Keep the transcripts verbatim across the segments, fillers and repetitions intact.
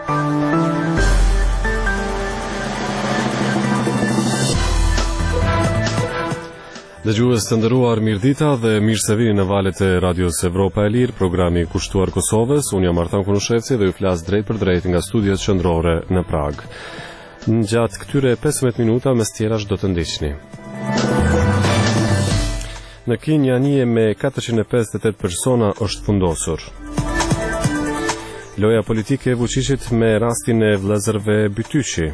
Dëgjues të nderuar, mirëdita dhe mirë se vini në valët e Radios Evropa e Lirë, programi i kushtuar Kosovës. Unë jam Artan Kunushevci dhe ju flas drejt për drejt nga studiot qendrore në Prag. Në gjatë këtyre pesëmbëdhjetë minuta mes tjerash do të ndiqni. Në Kinja një me katërqind e pesëdhjetë e tetë persona është fundosur. Loja politike e Vučićit me rastin e vëllezërve Bytyqi.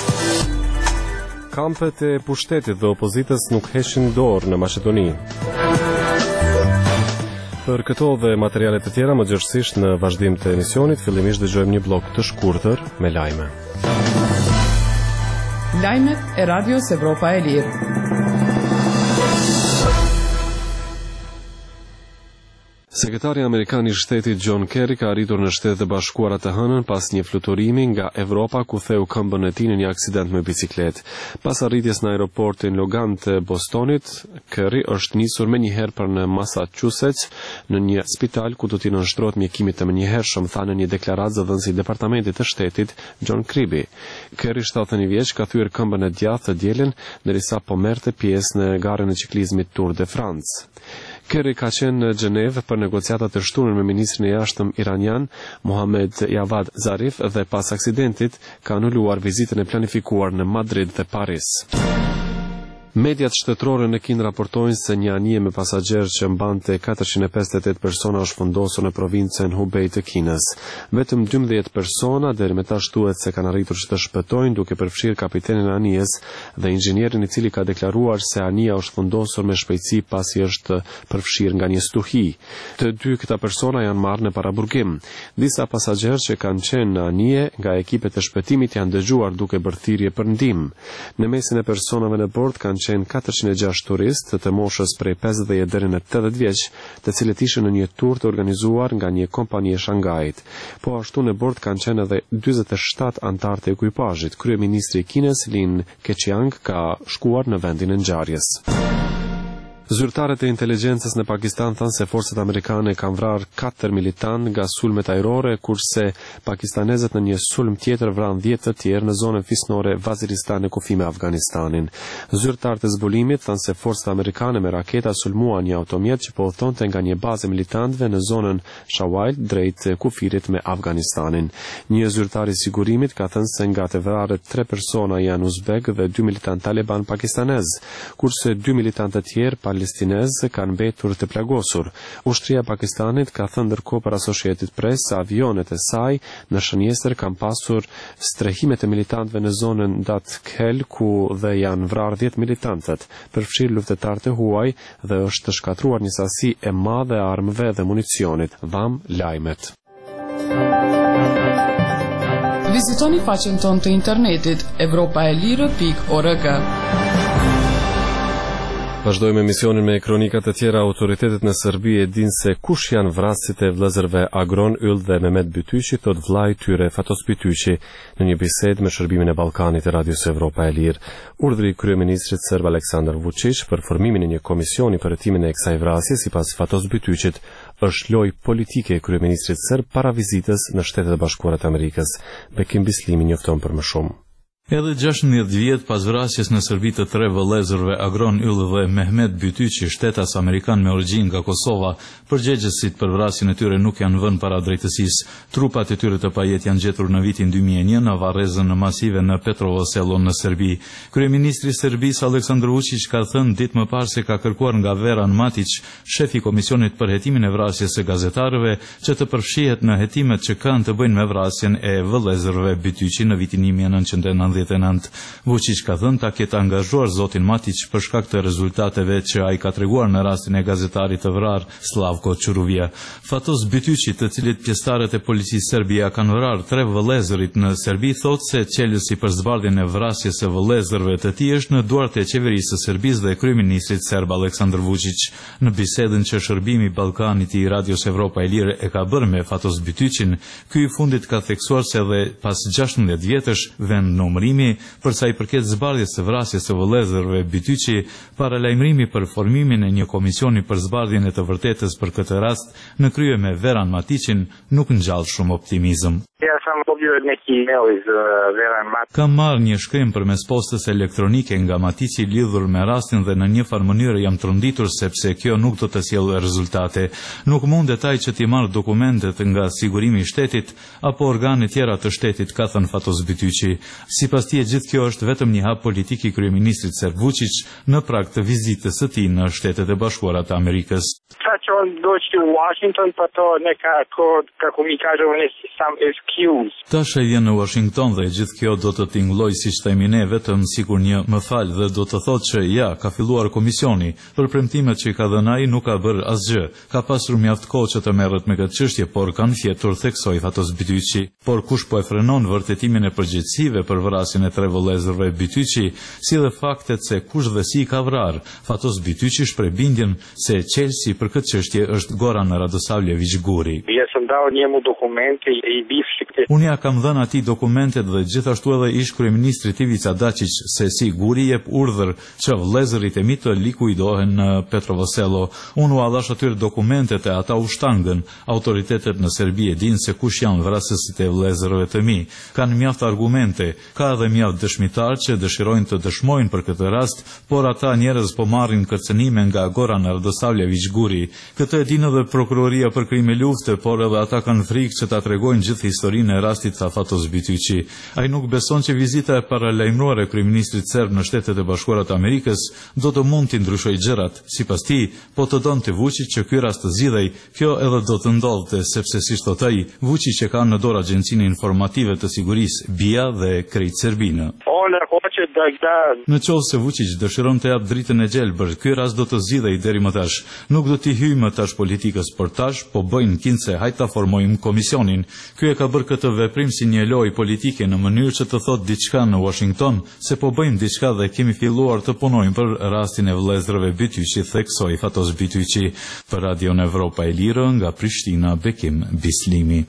Kampet e pushtetit dhe opozitës nuk heshin dorë në Maqedoni. Për këto dhe materialet të tjera më gjërësisht në vazhdim të emisionit, fillimisht dëgjojmë një blok të shkurtër me lajme. Lajmet e Radios Evropa e Lirë. Sekretari Amerikan i Shtetit John Kerry ka arritur në Shtetet e Bashkuara të hënën pas një fluturimi nga Evropa ku theu këmbën e tij në një aksident me bicikletë. Pas arritjes në aeroportin Logan të Bostonit, Kerry është nisur menjëherë për në Massachusetts në një spital ku do t'i nënshtrohet mjekimit të menjëhershëm, tha në një deklaratë zëdhënësi i Departamentit të Shtetit John Kirby. Kerry, shtatëdhjetë e një vjeç, ka thyer këmbën e djathtë të dielën derisa po merrte pjesë në garën e ciklizmit Tour de France. Kerry ka qenë në Gjenevë për negociatat të shtunën me ministrin e jashtëm iranian Mohamed Javad Zarif dhe pas aksidentit ka anuluar vizitën e planifikuar në Madrid dhe Paris. Mediat shtetërore në Kinë raportojnë se një anije me pasagjerë që mbante katërqind e pesëdhjetë e tetë persona është fundosur në provincën Hubei të Kinës. Vetëm dymbëdhjetë persona deri më tash thuhet se kanë arritur që të shpëtojnë, duke përfshirë kapitenin e anijes dhe inxhinierin i cili ka deklaruar se anija është fundosur me shpejtësi pasi është përfshirë nga një stuhi. Të dy këta persona janë marrë në paraburgim. Disa pasagjerë që kanë qenë në anije nga ekipet e shpëtimit janë dëgjuar duke bërë thirrje për ndihmë. Në mesin e personave në bord kanë qenë katërqind e gjashtë turistë të moshës prej pesëdhjetë deri në tetëdhjetë vjeç, të cilët ishin në një tur të organizuar nga një kompani e Shangajit. Po ashtu në bord kanë qenë edhe dyzet e shtatë anëtar të ekuipazhit. Kryeministri i Kinës Lin Keqiang ka shkuar në vendin e ngjarjes. Zyrtarët e inteligjencës në Pakistan thanë se forcat amerikane kanë vrarë katër militant nga sulmet ajrore, kurse pakistanezët në një sulm tjetër vranë dhjetë të tjerë në zonën fisnore Vaziristan e kufi me Afganistanin. Zyrtarët e zbulimit thanë se forcat amerikane me raketa sulmuan një automjet që po udhëtonte nga një bazë militantëve në zonën Shawail drejt kufirit me Afganistanin. Një zyrtar i sigurimit ka thënë se nga të vrarët tre persona janë uzbek dhe dy militant taliban pakistanez, kurse dy militantë të tjerë palestinezë kanë mbetur të plagosur. Ushtria e Pakistanit ka thënë ndërkohë për Associated Press se avionet e saj në shënjestër kanë pasur strehimet e militantëve në zonën Dat Khel ku dhe janë vrarë dhjetë militantët, përfshirë luftetarë të huaj dhe është shkatruar një sasi e madhe e armëve dhe municionit. Dham lajmet. Vizitoni faqen tonë të internetit evropaelire pikë org. Vazhdojmë emisionin me kronikat e tjera. Autoritetet në Serbi e dinë se kush janë vrasësit e vëllezërve Agron Yll dhe Mehmet Bytyqi, thot vllai i tyre Fatos Bytyqi në një bisedë me shërbimin e Ballkanit e Radios Evropa e Lirë. Urdhri i kryeministrit serb Aleksandar Vučić për formimin e një komisioni për hetimin e kësaj vrasje sipas Fatos Bytyqit është lojë politike e kryeministrit serb para vizitës në Shtetet e Bashkuara të Amerikës. Bekim Bislimi njofton për më shumë. Edhe gjashtëdhjetë vjet pas vrasjes në Serbi të tre vëllezërve Agron Yll dhe Mehmet Bytyqi, shtetas amerikan me origjinë nga Kosova, përgjegjësit për vrasjen e tyre nuk janë vënë para drejtësisë. Trupat e tyre të pajet janë gjetur në vitin dy mijë e një në varrezën masive në Petrovo Selo në Serbi. Kryeministri i Serbisë Aleksandar Vučić ka thënë ditë më parë se ka kërkuar nga Veran Matić, shefi i komisionit për hetimin e vrasjes së gazetarëve, që të përfshihet në hetimet që kanë të bëjnë me vrasjen e vëllezërve Bytyqi në vitin një mijë e nëntëqind e nëntëdhjetë e nëntë. Vučić ka thënë ta ketë angazhuar zotin Matić për shkak të rezultateve që ai ka treguar në rastin e gazetarit të vrarë Slavko Çuruvia. Fatos Bytyqi, të cilit pjesëtarët e policisë serbe ja kanë vrarë tre vëllezërit në Serbi, thotë se qelësi për zbardhjen e vrasjes së vëllezërve të tij është në duart e qeverisë së Serbisë dhe kryeministrit serb Aleksandar Vučić. Në bisedën që shërbimi i Ballkanit i Radios Evropa e Lirë e ka bërë me Fatos Bytyqin, ky i fundit ka theksuar se edhe pas gjashtëdhjetë vjetësh vend numri për sa i përket zbardhjes së vrasjes së vëllezërve Bytyqi, paralajmërimi për formimin e një komisioni për zbardhjen e të vërtetës për këtë rast në krye me Veran Matićin nuk ngjall shumë optimizëm. Kam marrë një shkrim përmes postës elektronike nga Matici lidhur me rastin dhe në një farë mënyrë jam trondittur sepse kjo nuk do të sjellë rezultate. Nuk mund detaj që ti marrë dokumentet nga sigurimi i shtetit apo organe tjera të shtetit, ka thënë Fatos Bityqi. Sipas tij gjithë kjo është vetëm një hap politik i kryeministrit Serb Vučić në prag të vizitës së tij në Shtetet e Bashkuara të Amerikës. Washington, për to ne ka kod, kako mi kažemo, ne sam excuse. Tash e vjen në Washington dhe gjithë kjo do të tingëlloj siç themi ne vetëm sikur një më fal dhe do të thotë që ja, ka filluar komisioni, për premtimet që i ka dhënë ai nuk ka bërë asgjë. Ka pasur mjaft kohë që të merret me këtë çështje, por kanë fjetur, theksoi Fatos Bityqi. Por kush po e frenon vërtetimin e përgjegjësive për vrasjen e tre vëllezërve Bityqi, si dhe faktet se kush dhe si ka vrarë, Fatos Bityqi shpreh bindjen se çelësi për këtë çështje është Goran Radosavljević Guri. Unë ja kam dhënë atij dokumentet dhe gjithashtu edhe ish kryeministrit Ivica Dačić se si Guri jep urdhër që vëllezërit e mi të likuidohen në Petrovoselo. Unë u allash atyre dokumentet e ata u shtangën. Autoritetet në Serbi e dinë se kush janë vrasësit e vëllezërve të mi. Kanë mjaft argumente, ka edhe mjaft dëshmitar që dëshirojnë të dëshmojnë për këtë rast, por ata njerëz po marrin kërcënime nga Goran Radosavljević Guri. Këtë e dinë edhe prokuroria për krime lufte, por edhe ata kanë frikë që ta tregojnë gjithë historinë e rastit, tha Fatos Bityqi. Ai nuk beson që vizita e paralajmëruar e kryeministrit serb në Shtetet e Bashkuara të Amerikës do të mund të ndryshojë gjërat. Sipas tij, po të donte Vučić që ky rast të zgjidhej, kjo edhe do të ndodhte, sepse siç thotë ai, Vučić e ka në dorë Agjencinë Informative të Sigurisë B I A dhe krejt Serbinë. Në qovë se Vučić dëshiron të jap dritën e gjelbër, ky rast do të zgjidhej deri më tash. Nuk do t'i hyjmë më tash politikës për tash, po bëjnë kinse hajt ta formojmë komisionin. Ky e ka bërë këtë veprim si një lojë politike në mënyrë që të thotë diçka në Washington se po bëjmë diçka dhe kemi filluar të punojmë për rastin e vëllezërve Bityqi, theksoi Fatos Bityqi. Për Radion Evropa e Lirë nga Prishtina, Bekim Bislimi.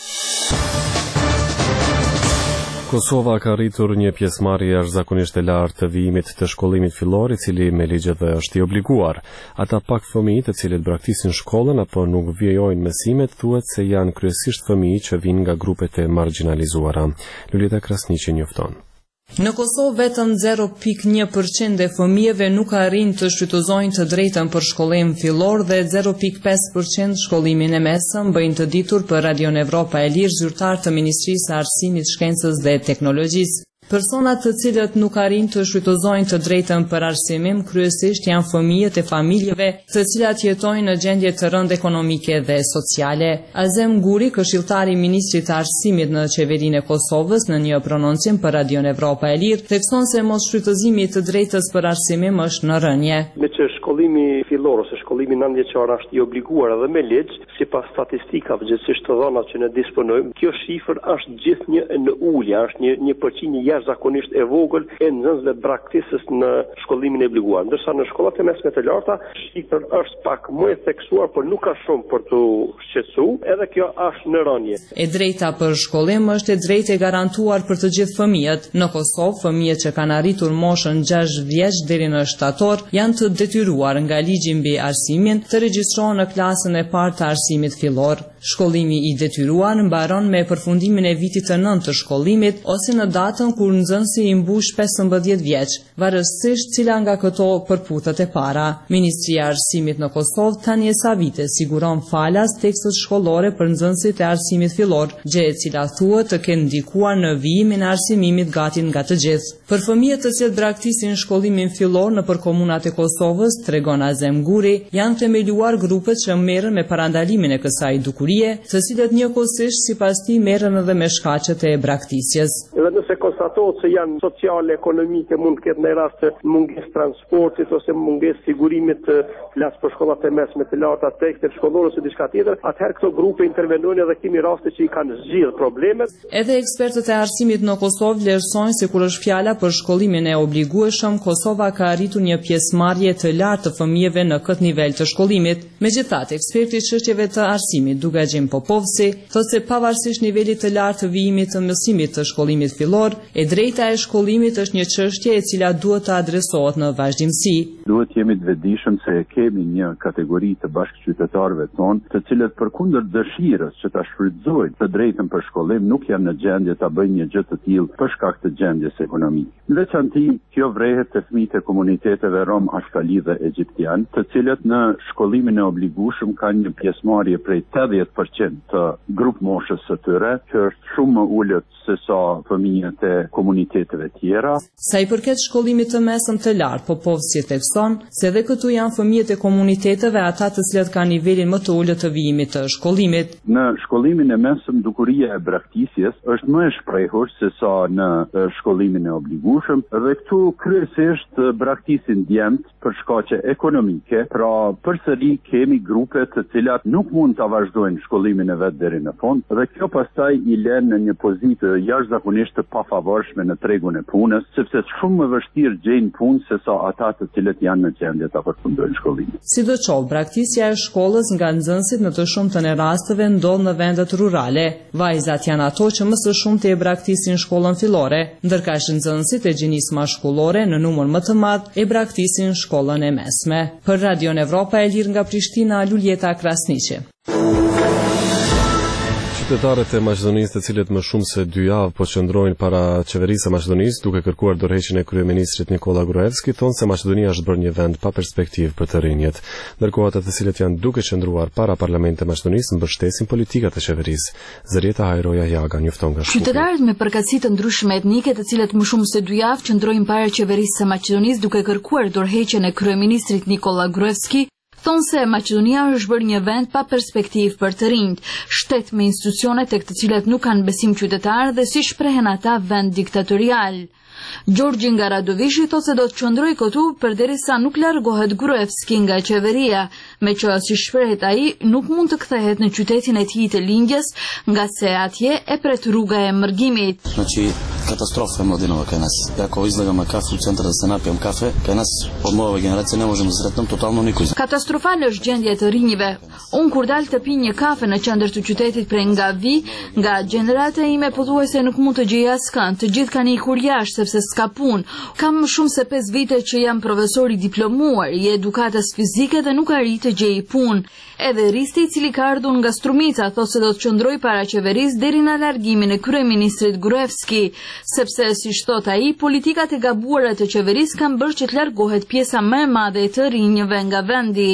Kosova ka rritur një pjesëmarrje jashtëzakonisht e lartë të vijimit të shkollimit fillor, i cili me ligje dhe është i obliguar. Ata pak fëmijë të cilët braktisin shkollën apo nuk vijojnë mësimet thuhet se janë kryesisht fëmijë që vinë nga grupet e marginalizuara. Lulita Krasniqi njofton. Në Kosovë vetëm zero pikë një përqind e fëmijëve nuk arrin të shfrytëzojnë të drejtën për shkollim fillor dhe zero pikë pesë përqind shkollimin e mesëm, bëjnë të ditur për Radion Evropa e Lirë zyrtar të Ministrisë së Arsimit, Shkencës dhe Teknologjisë. Personat të cilët nuk arrin të shfrytëzojnë të drejtën për arsimim kryesisht janë fëmijët e familjeve të cilat jetojnë në gjendje të rëndë ekonomike dhe sociale. Azem Guri, këshilltari i ministrit të arsimit në qeverinë e Kosovës, në një prononcim për Radion Evropa e Lirë, thekson se mos shfrytëzimi të drejtës për arsimim është në rënje. Me që shkollimi fillor ose shkollimi nëntëvjeçar është i obliguar edhe me ligj, sipas statistikave gjithsesi të dhënave që ne disponojmë, kjo shifër është gjithnjë në ulje, është një një përqindje jashtëzakonisht e vogël e nxënësve braktisës në shkollimin e obliguar. Ndërsa në shkollat e mesme të larta, shifra është pak më e theksuar, por nuk ka shumë për të shqetësuar, edhe kjo është në rënje. E drejta për shkollim është e drejtë e garantuar për të gjithë fëmijët. Në Kosovë, fëmijët që kanë arritur moshën gjashtë vjeç deri në shtator janë të detyruar nga ligji mbi arsimin të regjistrohen në klasën e parë të arsimit fillor. Shkollimi i detyruar mbaron me përfundimin e vitit të nëntë të shkollimit ose në datën kur nxënësi i mbush pesëmbëdhjetë vjeç, varësisht cila nga këto përputhet e para. Ministria e Arsimit në Kosovë tani e sa vite siguron falas tekstet shkollore për nxënësit e arsimit fillor, gjë e cila thuhet të kenë ndikuar në vijimin e arsimimit gati nga të gjithë. Për fëmijët të cilët braktisin shkollimin fillor nëpër komunat e Kosovës, tregon Azem Guri, janë themeluar grupet që merren me parandalimin e kësaj dukurie, të cilët njëkohësisht sipas tij merren edhe me shkaqet e braktisjes. Edhe nëse konstatohet se janë sociale, ekonomike, mund të ketë në rast të mungesë transportit ose mungesë sigurimit të flas për shkollat e mesme të larta, tekstet shkollore ose diçka tjetër, atëherë këto grupe intervenojnë edhe kemi raste që i kanë zgjidhur problemet. Edhe ekspertët e arsimit në Kosovë vlerësojnë se kur është fjala për shkollimin e obligueshëm, Kosova ka arritur një pjesëmarrje të lartë të fëmijëve në këtë nivel të shkollimit. Megjithatë, eksperti i çështjeve të arsimit Dugaxhin Popovci thotë se pavarësisht nivelit të lartë të vijimit të mësimit të shkollimit fillor, e drejta e shkollimit është një çështje e cila duhet të adresohet në vazhdimsi. Duhet jemi të vetëdijshëm se kemi një kategori të bashkëqytetarëve tonë, të cilët përkundër dëshirës që ta shfrytëzojnë të drejtën për shkollim nuk janë në gjendje ta bëjnë një gjë të tillë për shkak të gjendjes ekonomike. Në veçanti, kjo vrehet te fëmijët e komuniteteve rom, ashkali dhe egjiptian, të cilët në shkollimin e obligueshëm kanë një pjesëmarrje prej tetëdhjetë përqind të grup moshës së tyre, që është shumë më ulët se sa fëmijët e komuniteteve tjera. Sa i përket shkollimit të mesëm të lartë, Popovë si thekson se edhe këtu janë fëmijët e komuniteteve ata të cilët kanë nivelin më të ulët të vijimit të shkollimit. Në shkollimin e mesëm dukuria e braktisjes është më e shprehur se sa në shkollimin e obligueshëm dhe këtu kryesisht braktisin djemt për shkaqe ekonomike, pra përsëri kemi grupe të cilat nuk mund ta vazhdojnë shkollimin e vet deri në fund dhe kjo pastaj i lën në një pozitë jashtëzakonisht të pafavorshme në tregun e punës, sepse shumë më vështirë gjejnë punë se sa ata të cilët janë në gjendje ta përfundojnë shkollimin. Sidoqoftë, braktisja e shkollës nga nxënësit në të shumtën e rasteve ndodh në vendet rurale. Vajzat janë ato që më së shumti e braktisin shkollën fillore, ndërkaq nxënësit e gjinisë mashkullore në numër më të madh e braktisin shkollën e mesme. Për Radion Evropa e Lirë nga Prishtina, Luljeta Krasniqi. Qytetarët e Maqedonisë, të cilët më shumë se dy javë po qëndrojnë para qeverisë së Maqedonisë duke kërkuar dorëheqjen e kryeministrit Nikola Gruevski, thonë se Maqedonia është bërë një vend pa perspektivë për të rinjët. Ndërkohë ata të cilët janë duke qëndruar para parlamentit të Maqedonisë mbështesin politikat e qeverisë. Zërieta Hajroja Jaga njofton nga Shkupi. Qytetarët me përkatësi të ndryshme etnike, të cilët më shumë se dy javë qëndrojnë para qeverisë së Maqedonisë duke kërkuar dorëheqjen e kryeministrit Nikola Gruevski, thonë se Maqedonia është bërë një vend pa perspektivë për të rinjt, shtet me institucione tek të cilat nuk kanë besim qytetar dhe si shprehen ata vend diktatorial. Gjorgji nga Radovishi thotë se do të qëndroj këtu përderisa nuk largohet Gruevski nga qeveria, me që si shprehet ai nuk mund të kthehet në qytetin e tij të lindjes, nga se atje e pret rruga e mërgimit. Znači, katastrofa je mladinova kod nas. Ako izlagamo kafe u centar da se napijem kafe, kod nas od nove generacije ne možemo da sretnem totalno nikoga. Katastrofale është gjendja e të rinjve. Unë kur dal të pi një kafe në qendër të qytetit prej nga vi, nga gjenerata ime pothuajse nuk mund të gjej askënd, të gjithë kanë ikur jashtë sepse s'ka punë. Kam më shumë se pesë vite që jam profesor i diplomuar i edukatës fizike dhe nuk arrit të gjej punë. Edhe Risti, i cili ka ardhur nga Strumica, thotë se do të qëndroj para qeverisë deri në largimin e kryeministrit Gruevski, sepse siç thot ai, politikat e gabuara të qeverisë kanë bërë që të largohet pjesa më e madhe e të rinjve nga vendi.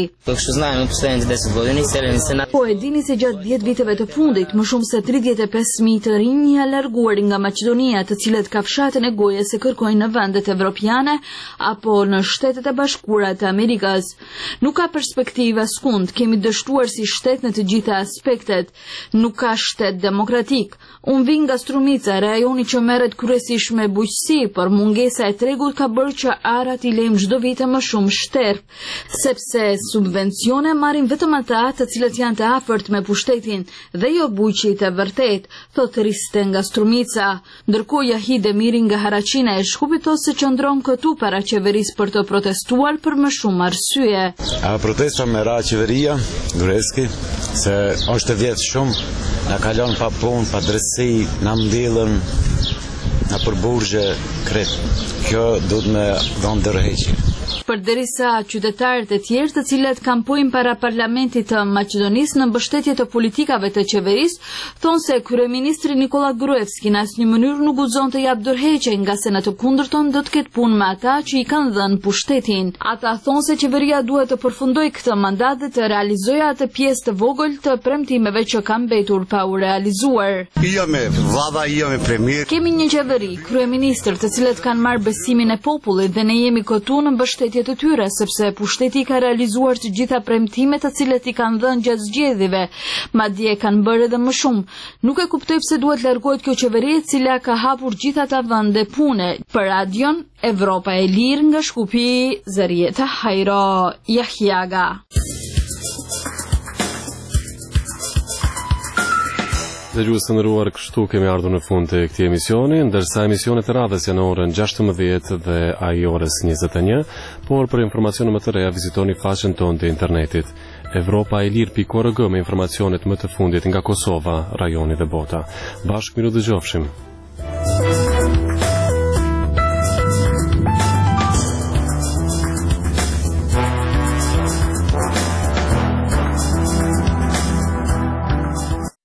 Po e dini se gjatë dhjetë viteve të fundit, më shumë se tridhjetë e pesë mijë të rinj janë larguar nga Maqedonia, të cilët kafshatën e gojës se kërkojnë në vendet evropiane apo në Shtetet e Bashkuara të Amerikës. Nuk ka perspektivë askund, kemi dështuar si shtet në të gjitha aspektet. Nuk ka shtet demokratik. Unë vi nga Strumica, rajoni që merret kryesisht me bujqësi, por mungesa e tregut ka bërë që arat i lejmë çdo vit më shumë shterp, sepse subvencione marrin vetëm ata të cilët janë të afërt me pushtetin dhe jo bujqit e vërtet, thotë Riste nga Strumica. Ndërkohë Jahi Demiri nga Haraqina e Shkupit thotë se qëndron këtu para qeverisë për të protestuar për më shumë arsye. A protesta me ra qeveria Gruevski se është vjet shumë, na kalon pa punë, pa drejtësi, na mbillën, na përburgje kret. Kjo duhet me dhënë dorëheqje. Përderisa qytetarët e tjerë të cilët kampojnë para parlamentit të Maqedonisë në mbështetje të politikave të qeverisë, thonë se kryeministri Nikola Gruevski në asnjë mënyrë nuk guxon të jap dorëheqje, nga se në të kundërton do të ketë punë me ata që i kanë dhënë pushtetin. Ata thonë se qeveria duhet të përfundojë këtë mandat dhe të realizojë atë pjesë të vogël të premtimeve që kanë mbetur pa u realizuar. Kemi një qeveri, kryeministër, të cilët kanë marrë besimin e popullit dhe ne jemi këtu në mbështetje të tyre, sepse pushteti ka realizuar të gjitha premtimet të cilët i kanë dhënë gjatë zgjedhjeve, madje kanë bërë edhe më shumë. Nuk e kuptoj pse duhet largohet kjo qeveri e cila ka hapur gjitha ata vende pune. Për Radion Evropa e Lirë nga Shkupi, Zërieta Hajro Jahjaga. Dhe gjusë të nëruar, kështu kemi ardhur në fund të këtij emisioni, ndërsa emisionet e radhës janë orën gjashtëmbëdhjetë dhe ai orës njëzet e një, por për informacione më të reja vizitoni faqen tonë të internetit evropa e lirë pikë org me informacionet më të fundit nga Kosova, rajoni dhe bota. Bashkë miru dëgjofshim.